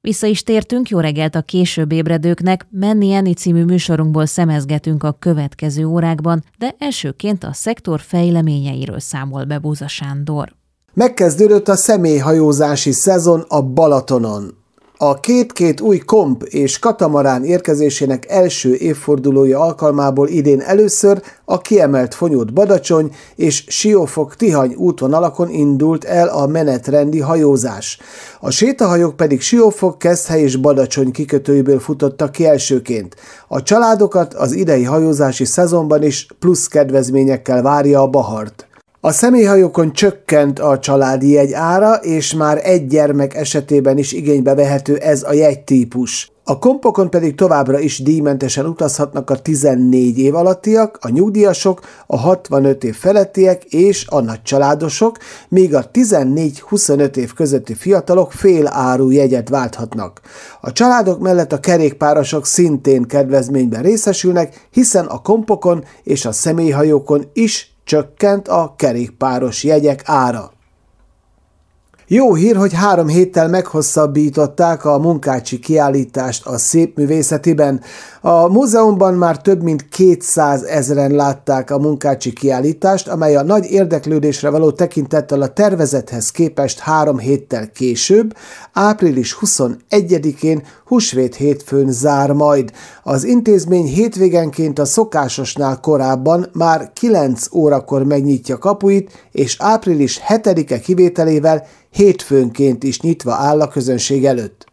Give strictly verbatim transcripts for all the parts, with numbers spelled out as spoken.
Vissza is tértünk, jó reggelt a később ébredőknek, Menni Enni című műsorunkból szemezgetünk a következő órákban, de elsőként a szektor fejleményeiről számol be Búza Sándor. Megkezdődött a személyhajózási szezon a Balatonon. A két-két új komp és katamarán érkezésének első évfordulója alkalmából idén először a kiemelt Fonyód Badacsony és Siófok-Tihany útvonalakon indult el a menetrendi hajózás. A sétahajók pedig Siófok, Keszthely és Badacsony kikötőiből futottak ki elsőként. A családokat az idei hajózási szezonban is plusz kedvezményekkel várja a Bahart. A személyhajókon csökkent a családi jegy ára, és már egy gyermek esetében is igénybe vehető ez a jegytípus. A kompokon pedig továbbra is díjmentesen utazhatnak a tizennégy év alattiak, a nyugdíjasok, a hatvanöt év felettiek és a nagycsaládosok, míg a tizennégy-huszonöt év közötti fiatalok fél áru jegyet válthatnak. A családok mellett a kerékpárosok szintén kedvezményben részesülnek, hiszen a kompokon és a személyhajókon is csökkent a kerékpáros jegyek ára. Jó hír, hogy három héttel meghosszabbították a Munkácsi kiállítást a Szépművészetiben. A múzeumban már több mint kétszázezren látták a Munkácsi kiállítást, amely a nagy érdeklődésre való tekintettel a tervezethez képest három héttel később, április huszonegyedikén húsvét hétfőn zár majd. Az intézmény hétvégenként a szokásosnál korábban már kilenc órakor megnyitja kapuit, és április hetedike kivételével hétfőnként is nyitva áll a közönség előtt.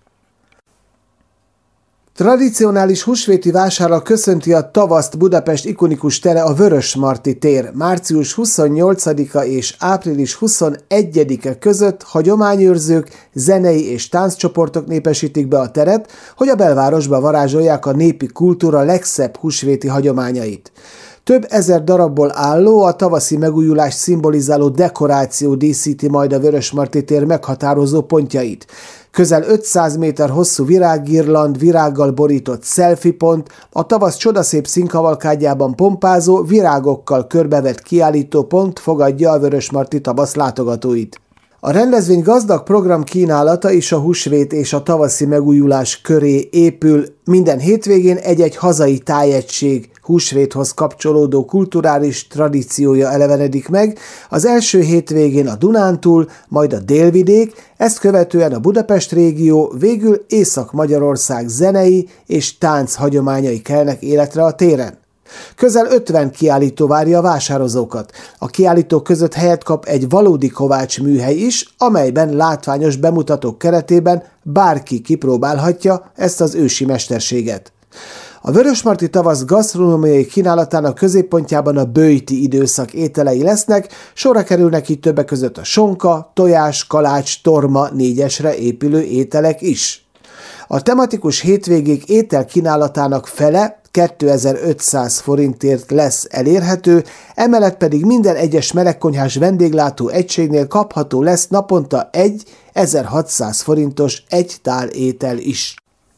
Tradicionális húsvéti vásárral köszönti a tavaszt Budapest ikonikus tere a Vörösmarty tér. Március huszonnyolcadika és április huszonegyedike között hagyományőrzők, zenei és tánccsoportok népesítik be a teret, hogy a belvárosba varázsolják a népi kultúra legszebb húsvéti hagyományait. Több ezer darabból álló, a tavaszi megújulást szimbolizáló dekoráció díszíti majd a Vörösmarty tér meghatározó pontjait. Közel ötszáz méter hosszú virággirland, virággal borított selfie pont, a tavasz csodaszép színkavalkádjában pompázó, virágokkal körbevett kiállítópont fogadja a Vörösmarty tavasz látogatóit. A rendezvény gazdag program kínálata is a húsvét és a tavaszi megújulás köré épül. Minden hétvégén egy-egy hazai tájegység húsvéthoz kapcsolódó kulturális tradíciója elevenedik meg, az első hétvégén a Dunántúl, majd a Délvidék, ezt követően a Budapest régió, végül Észak-Magyarország zenei és tánc hagyományai kelnek életre a téren. Közel ötven kiállító várja a vásározókat. A kiállítók között helyet kap egy valódi kovács műhely is, amelyben látványos bemutatók keretében bárki kipróbálhatja ezt az ősi mesterséget. A Vörösmarty tavasz gasztronómiai kínálatának középpontjában a böjti időszak ételei lesznek, sorra kerülnek itt többek között a sonka, tojás, kalács, torma négyesre épülő ételek is. A tematikus hétvégék étel kínálatának fele kétezer-ötszáz forintért lesz elérhető, emellett pedig minden egyes melegkonyhás vendéglátó egységnél kapható lesz naponta egy ezerhatszáz forintos egy tál étel is.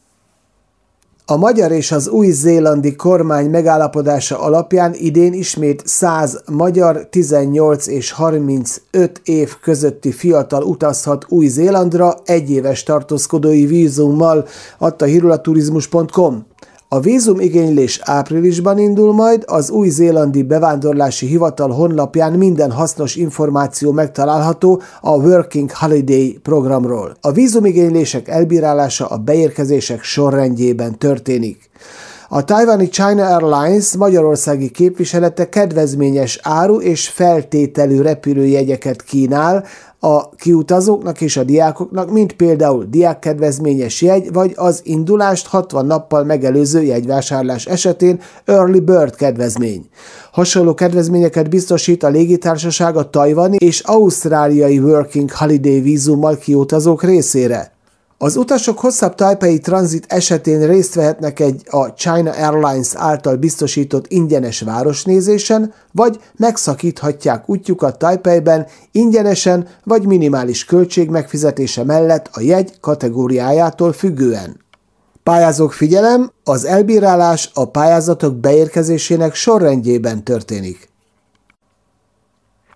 A magyar és az új-zélandi kormány megállapodása alapján idén ismét száz magyar tizennyolc és harmincöt év közötti fiatal utazhat Új-Zélandra egyéves tartózkodói vízummal, adta hírül a turizmus pont com. A vízumigénylés áprilisban indul majd, az új-zélandi bevándorlási hivatal honlapján minden hasznos információ megtalálható a Working Holiday programról. A vízumigénylések elbírálása a beérkezések sorrendjében történik. A tajvani China Airlines magyarországi képviselete kedvezményes áru és feltételű repülőjegyeket kínál a kiutazóknak és a diákoknak, mint például diákkedvezményes jegy, vagy az indulást hatvan nappal megelőző jegyvásárlás esetén Early Bird kedvezmény. Hasonló kedvezményeket biztosít a légitársaság a tajvani és ausztráliai Working Holiday vízummal kiutazók részére. Az utasok hosszabb tajpei tranzit esetén részt vehetnek egy a China Airlines által biztosított ingyenes városnézésen, vagy megszakíthatják útjukat Tajpejben ingyenesen vagy minimális költség megfizetése mellett a jegy kategóriájától függően. Pályázók figyelem, az elbírálás a pályázatok beérkezésének sorrendjében történik.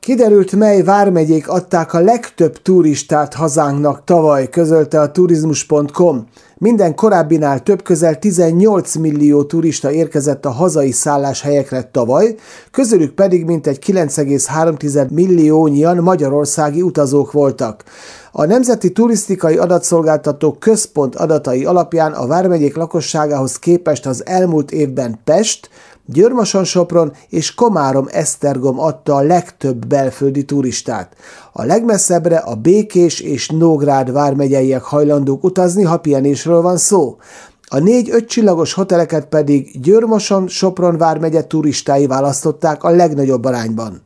Kiderült, mely vármegyék adták a legtöbb turistát hazánknak tavaly, közölte a turizmus pont com. Minden korábbinál több, közel tizennyolc millió turista érkezett a hazai szálláshelyekre tavaly, közülük pedig mintegy kilenc egész három milliónyian magyarországi utazók voltak. A Nemzeti Turisztikai Adatszolgáltató Központ adatai alapján a vármegyék lakosságához képest az elmúlt évben Pest, Győr-Moson-Sopron és Komárom-Esztergom adta a legtöbb belföldi turistát. A legmesszebbre a Békés és Nógrád vármegyeiek hajlandók utazni, ha pihenésről van szó. A négy-öt csillagos hoteleket pedig Győr-Moson-Sopron vármegye turistái választották a legnagyobb arányban.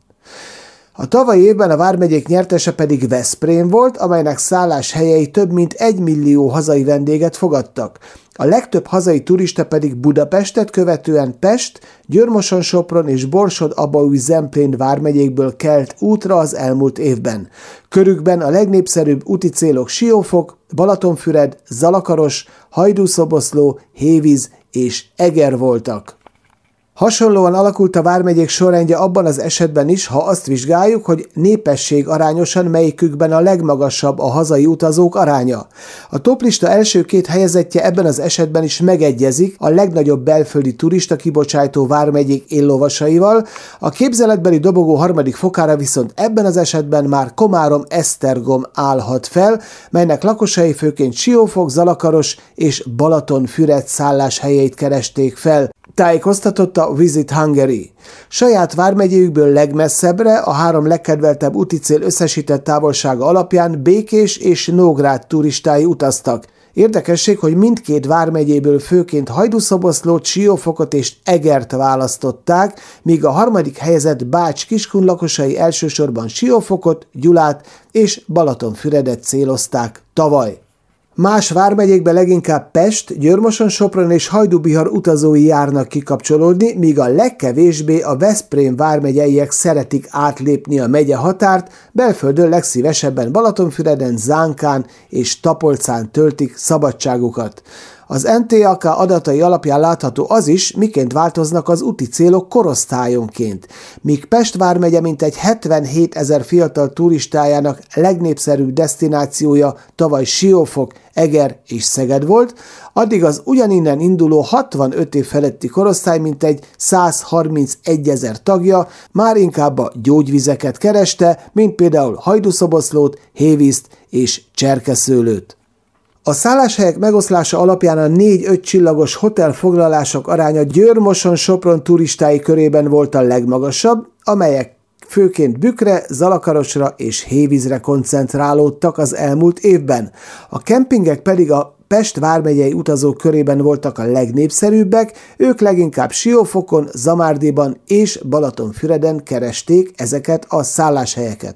A tavalyi évben a vármegyék nyertese pedig Veszprém volt, amelynek szálláshelyei több mint egy millió hazai vendéget fogadtak. A legtöbb hazai turista pedig Budapestet követően Pest, Győr-Moson-Sopron és Borsod-Abaúj-Zemplén vármegyékből kelt útra az elmúlt évben. Körükben a legnépszerűbb úti célok Siófok, Balatonfüred, Zalakaros, Hajdúszoboszló, Hévíz és Eger voltak. Hasonlóan alakult a vármegyék sorrendje abban az esetben is, ha azt vizsgáljuk, hogy népesség arányosan melyikükben a legmagasabb a hazai utazók aránya. A toplista első két helyezettje ebben az esetben is megegyezik a legnagyobb belföldi turista kibocsátó vármegyék éllovasaival, a képzeletbeli dobogó harmadik fokára viszont ebben az esetben már Komárom-Esztergom állhat fel, melynek lakosai főként Siófok, Zalakaros és Balatonfüred szálláshelyeit keresték fel, tájékoztatott a Visit Hungary. Saját vármegyéjükből legmesszebbre a három legkedveltebb úticél összesített távolsága alapján Békés és Nógrád turistái utaztak. Érdekesség, hogy mindkét vármegyéből főként Hajdúszoboszlót, Siófokot és Egert választották, míg a harmadik helyezett Bács-Kiskun lakosai elsősorban Siófokot, Gyulát és Balatonfüredet célozták tavaly. Más vármegyékben leginkább Pest, Győr-Moson-Sopron és Hajdú-Bihar utazói járnak kikapcsolódni, míg a legkevésbé a Veszprém vármegyeiek szeretik átlépni a megye határt, belföldön legszívesebben Balatonfüreden, Zánkán és Tapolcán töltik szabadságukat. Az en té á ká adatai alapján látható az is, miként változnak az úti célok korosztályonként. Míg Pest vármegye mintegy hetvenhét ezer fiatal turistájának legnépszerűbb desztinációja tavaly Siófok, Eger és Szeged volt, addig az ugyaninnen induló hatvanöt év feletti korosztály mintegy száz harmincegy ezer tagja már inkább a gyógyvizeket kereste, mint például Hajdúszoboszlót, Hévízt és Cserkeszőlőt. A szálláshelyek megoszlása alapján a négy-öt csillagos hotelfoglalások aránya Győr-Moson-Sopron turistái körében volt a legmagasabb, amelyek főként Bükkre, Zalakarosra és Hévízre koncentrálódtak az elmúlt évben. A kempingek pedig a Pest vármegyei utazók körében voltak a legnépszerűbbek, ők leginkább Siófokon, Zamárdiban és Balatonfüreden keresték ezeket a szálláshelyeket.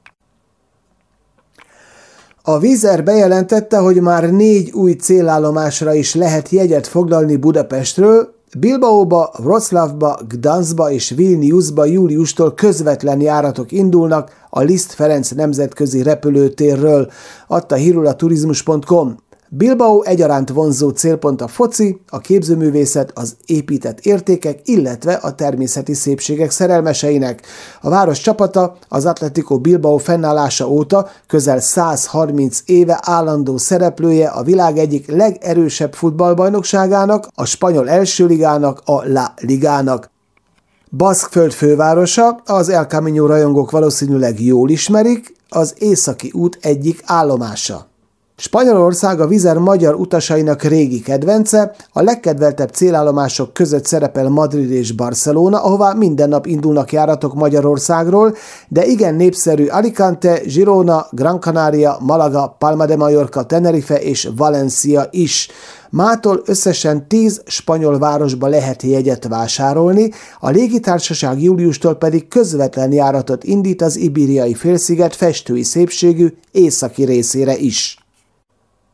A Wizz Air bejelentette, hogy már négy új célállomásra is lehet jegyet foglalni Budapestről. Bilbaóba, Wroclawba, Gdanskba és Vilniusba júliustól közvetlen járatok indulnak a Liszt Ferenc nemzetközi repülőtérről, adta hírül a turizmus pont com. Bilbao egyaránt vonzó célpont a foci, a képzőművészet, az épített értékek, illetve a természeti szépségek szerelmeseinek. A város csapata az Atletico Bilbao fennállása óta közel száz harminc éve állandó szereplője a világ egyik legerősebb futballbajnokságának, a spanyol első ligának, a La Ligának. Baszkföld fővárosa, az El Camino rajongók valószínűleg jól ismerik, az északi út egyik állomása. Spanyolország a Wizz Air magyar utasainak régi kedvence, a legkedveltebb célállomások között szerepel Madrid és Barcelona, ahová minden nap indulnak járatok Magyarországról, de igen népszerű Alicante, Girona, Gran Canaria, Malaga, Palma de Mallorca, Tenerife és Valencia is. Mától összesen tíz spanyol városba lehet jegyet vásárolni, a légitársaság júliustól pedig közvetlen járatot indít az Ibériai félsziget festői szépségű északi részére is.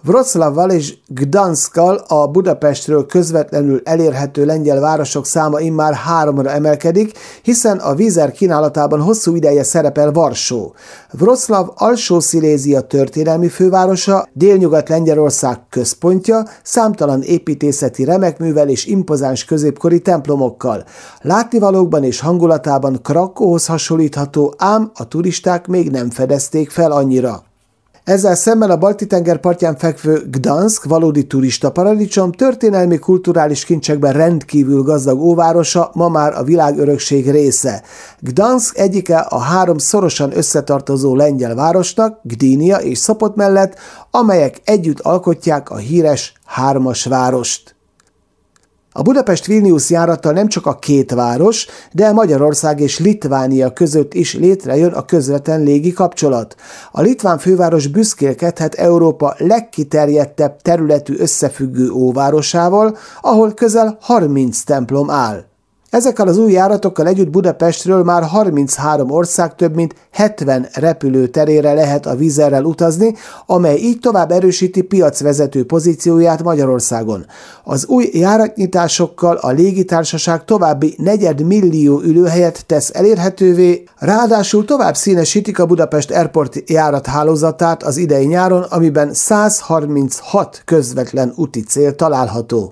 Wrocławval és Gdańskkal a Budapestről közvetlenül elérhető lengyel városok száma immár háromra emelkedik, hiszen a Wizz Air kínálatában hosszú ideje szerepel Varsó. Wrocław Alsó-Szilézia történelmi fővárosa, Délnyugat-Lengyelország központja, számtalan építészeti remekművel és impozáns középkori templomokkal. Látnivalókban és hangulatában Krakóhoz hasonlítható, ám a turisták még nem fedezték fel annyira. Ezzel szemben a Balti-tenger partján fekvő Gdańsk valódi turista paradicsom, történelmi kulturális kincsekben rendkívül gazdag óvárosa, ma már a világörökség része. Gdańsk egyike a három szorosan összetartozó lengyel városnak, Gdynia és Sopot mellett, amelyek együtt alkotják a híres hármas várost. A Budapest-Vilnius járattal nem csak a két város, de Magyarország és Litvánia között is létrejön a közvetlen légi kapcsolat. A litván főváros büszkélkedhet Európa legkiterjedtebb területű összefüggő óvárosával, ahol közel harminc templom áll. Ezekkel az új járatokkal együtt Budapestről már harminchárom ország több mint hetven repülőterére lehet a Wizz Airrel utazni, amely így tovább erősíti piacvezető pozícióját Magyarországon. Az új járatnyitásokkal a légitársaság további negyedmillió ülőhelyet tesz elérhetővé, ráadásul tovább színesítik a Budapest Airport járathálózatát az idei nyáron, amiben száz harminchat közvetlen úti cél található.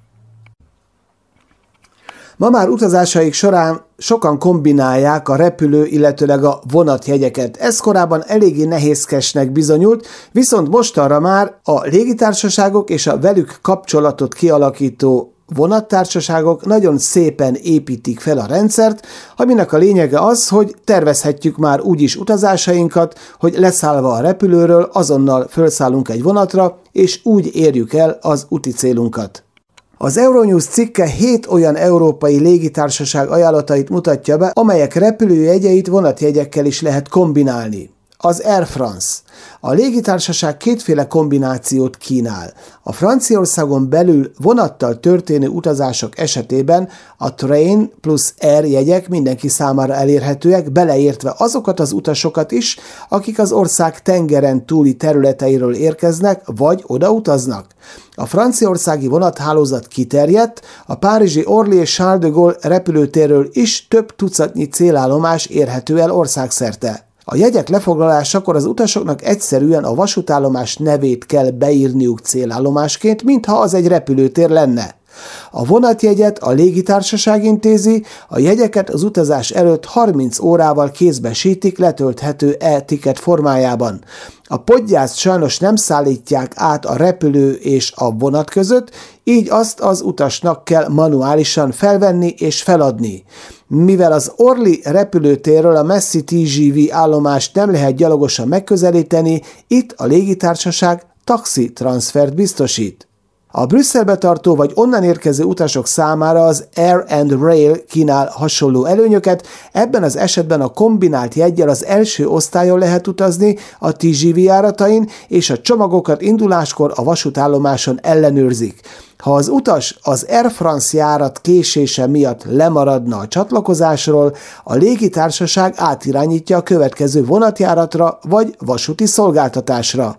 Ma már utazásaik során sokan kombinálják a repülő, illetőleg a vonatjegyeket. Ez korábban eléggé nehézkesnek bizonyult, viszont mostanra már a légitársaságok és a velük kapcsolatot kialakító vonattársaságok nagyon szépen építik fel a rendszert, aminek a lényege az, hogy tervezhetjük már úgyis utazásainkat, hogy leszállva a repülőről azonnal felszállunk egy vonatra, és úgy érjük el az úti célunkat. Az Euronews cikke hét olyan európai légitársaság ajánlatait mutatja be, amelyek repülőjegyeit vonatjegyekkel is lehet kombinálni. Az Air France. A légitársaság kétféle kombinációt kínál. A Franciaországon belül vonattal történő utazások esetében a Train plus Air jegyek mindenki számára elérhetőek, beleértve azokat az utasokat is, akik az ország tengeren túli területeiről érkeznek, vagy oda utaznak. A franciaországi vonathálózat kiterjedt, a párizsi Orly és Charles de Gaulle repülőtérről is több tucatnyi célállomás érhető el országszerte. A jegyek lefoglalásakor az utasoknak egyszerűen a vasútállomás nevét kell beírniuk célállomásként, mintha az egy repülőtér lenne. A vonatjegyet a légitársaság intézi, a jegyeket az utazás előtt harminc órával kézbesítik letölthető e-ticket formájában. A podgyászt sajnos nem szállítják át a repülő és a vonat között, így azt az utasnak kell manuálisan felvenni és feladni. Mivel az Orly repülőtérről a messzi té gé vé állomást nem lehet gyalogosan megközelíteni, itt a légitársaság taxi transfert biztosít. A Brüsszelbe tartó vagy onnan érkező utasok számára az Air and Rail kínál hasonló előnyöket, ebben az esetben a kombinált jeggyel az első osztályon lehet utazni a té gé vé járatain, és a csomagokat induláskor a vasútállomáson ellenőrzik. Ha az utas az Air France járat késése miatt lemaradna a csatlakozásról, a légitársaság átirányítja a következő vonatjáratra vagy vasúti szolgáltatásra.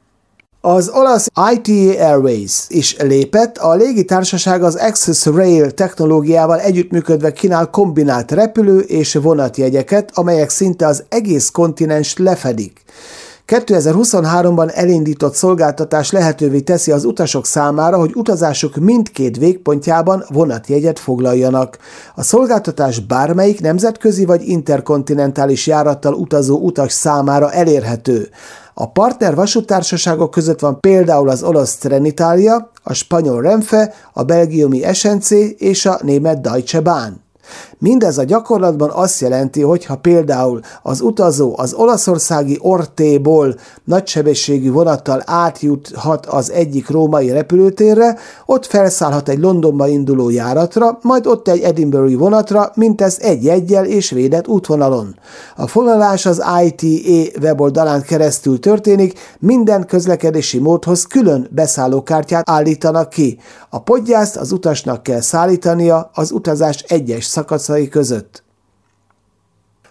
Az olasz i té á Airways is lépett, a légitársaság az Access Rail technológiával együttműködve kínál kombinált repülő- és vonatjegyeket, amelyek szinte az egész kontinenst lefedik. kétezer-huszonháromban elindított szolgáltatás lehetővé teszi az utasok számára, hogy utazásuk mindkét végpontjában vonatjegyet foglaljanak. A szolgáltatás bármelyik nemzetközi vagy interkontinentális járattal utazó utas számára elérhető. A partner vasúttársaságok között van például az olasz Trenitalia, a spanyol Renfe, a belgiumi es en cé és a német Deutsche Bahn. Mindez a gyakorlatban azt jelenti, hogy ha például az utazó az olaszországi Ortéból nagysebességű vonattal átjuthat az egyik római repülőtérre, ott felszállhat egy Londonba induló járatra, majd ott egy Edinburghi vonatra, mindez egy jeggyel és védett útvonalon. A foglalás az i té á weboldalán keresztül történik, minden közlekedési módhoz külön beszállókártyát állítanak ki. A podgyászt az utasnak kell szállítania az utazás egyes szakaszai között.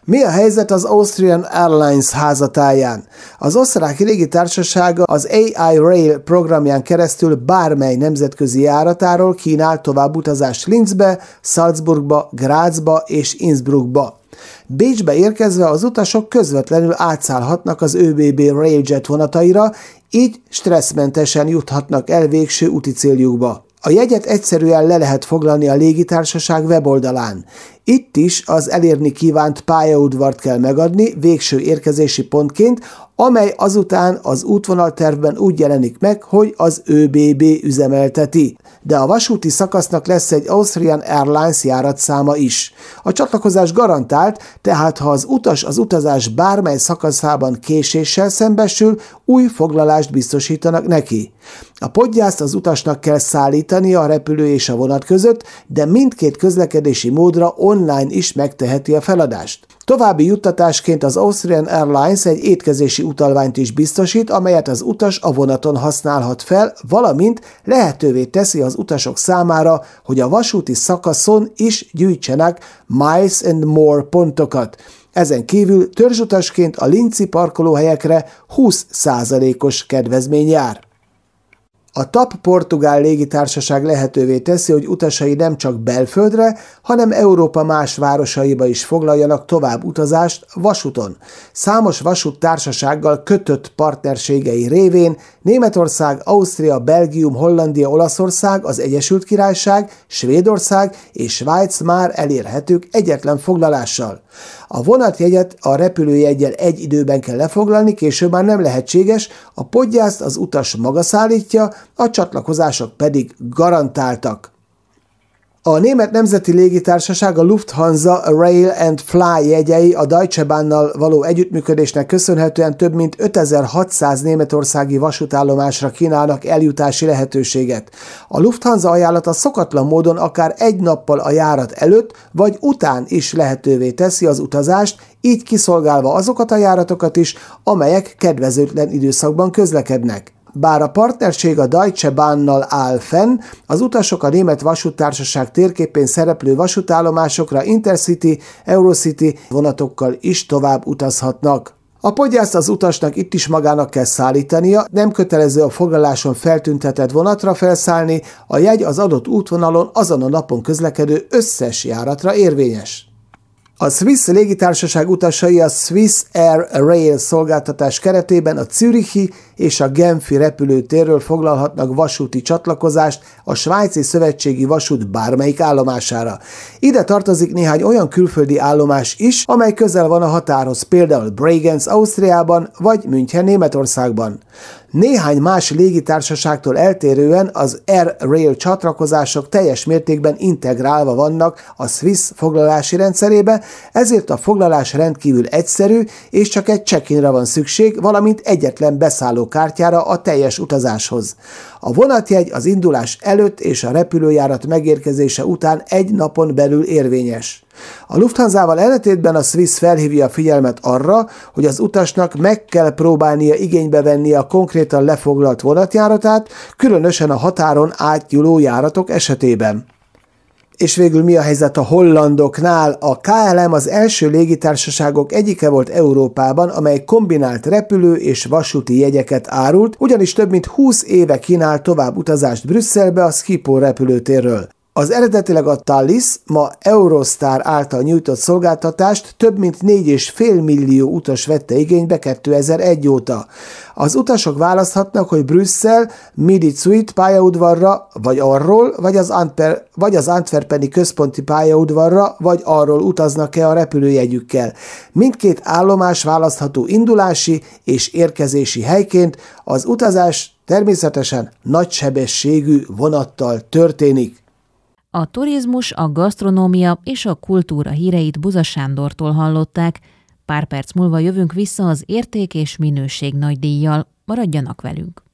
Mi a helyzet az Austrian Airlines házatáján? Az osztrák légitársasága az á i Rail programján keresztül bármely nemzetközi járatáról kínál továbbutazást Linzbe, Salzburgba, Grazba és Innsbruckba. Bécsbe érkezve az utasok közvetlenül átszállhatnak az ö bé bé Railjet vonataira, így stresszmentesen juthatnak el végső úti céljukba. A jegyet egyszerűen le lehet foglalni a légitársaság weboldalán. Itt is az elérni kívánt pályaudvart kell megadni végső érkezési pontként, amely azután az útvonaltervben úgy jelenik meg, hogy az ö bé bé üzemelteti. De a vasúti szakasznak lesz egy Austrian Airlines járatszáma is. A csatlakozás garantált, tehát ha az utas az utazás bármely szakaszában késéssel szembesül, új foglalást biztosítanak neki. A podgyászt az utasnak kell szállítania a repülő és a vonat között, de mindkét közlekedési módra online is megteheti a feladást. További juttatásként az Austrian Airlines egy étkezési utalványt is biztosít, amelyet az utas a vonaton használhat fel, valamint lehetővé teszi az utasok számára, hogy a vasúti szakaszon is gyűjtsenek Miles and More pontokat. Ezen kívül törzsutasként a linci parkolóhelyekre húsz százalékos kedvezmény jár. A té á pé portugál légitársaság lehetővé teszi, hogy utasai nem csak belföldre, hanem Európa más városaiba is foglaljanak tovább utazást vasúton. Számos vasúttársasággal kötött partnerségei révén Németország, Ausztria, Belgium, Hollandia, Olaszország, az Egyesült Királyság, Svédország és Svájc már elérhetők egyetlen foglalással. A vonatjegyet a repülőjeggyel egy időben kell lefoglalni, később már nem lehetséges, a podgyászt az utas maga szállítja, a csatlakozások pedig garantáltak. A német nemzeti légitársaság a Lufthansa Rail and Fly jegyei a Deutsche Bahnnal való együttműködésnek köszönhetően több mint ötezer-hatszáz németországi vasútállomásra kínálnak eljutási lehetőséget. A Lufthansa ajánlata szokatlan módon akár egy nappal a járat előtt vagy után is lehetővé teszi az utazást, így kiszolgálva azokat a járatokat is, amelyek kedvezőtlen időszakban közlekednek. Bár a partnerség a Deutsche Bahnnal áll fenn, az utasok a német vasúttársaság térképén szereplő vasútállomásokra Intercity, Eurocity vonatokkal is tovább utazhatnak. A podgyászt az utasnak itt is magának kell szállítania, nem kötelező a foglaláson feltüntetett vonatra felszállni, a jegy az adott útvonalon azon a napon közlekedő összes járatra érvényes. A Swiss légitársaság utasai a Swiss Air Rail szolgáltatás keretében a zürichi és a genfi repülőtérről foglalhatnak vasúti csatlakozást a svájci szövetségi vasút bármelyik állomására. Ide tartozik néhány olyan külföldi állomás is, amely közel van a határhoz, például Bregenz Ausztriában vagy München Németországban. Néhány más légitársaságtól eltérően az Air Rail csatlakozások teljes mértékben integrálva vannak a Swiss foglalási rendszerébe, ezért a foglalás rendkívül egyszerű, és csak egy check-inre van szükség, valamint egyetlen beszállókártyára a teljes utazáshoz. A vonatjegy az indulás előtt és a repülőjárat megérkezése után egy napon belül érvényes. A Lufthansa-val ellentétben a Swiss felhívja a figyelmet arra, hogy az utasnak meg kell próbálnia igénybe venni a konkrétan lefoglalt vonatjáratát, különösen a határon átnyúló járatok esetében. És végül mi a helyzet a hollandoknál? A ká el em az első légitársaságok egyike volt Európában, amely kombinált repülő és vasúti jegyeket árult, ugyanis több mint húsz éve kínál tovább utazást Brüsszelbe a Schiphol repülőtérről. Az eredetileg a Thalys, ma Eurostar által nyújtott szolgáltatást több mint négy egész öt millió utas vette igénybe kétezer-egy óta. Az utasok választhatnak, hogy Brüsszel, Midi-Zuid pályaudvarra, vagy arról, vagy az, Antwer- vagy az Antwerpeni központi pályaudvarra, vagy arról utaznak-e a repülőjegyükkel. Mindkét állomás választható indulási és érkezési helyként, az utazás természetesen nagysebességű vonattal történik. A turizmus, a gasztronómia és a kultúra híreit Buza Sándortól hallották. Pár perc múlva jövünk vissza az érték és minőség nagydíjjal. Maradjanak velünk!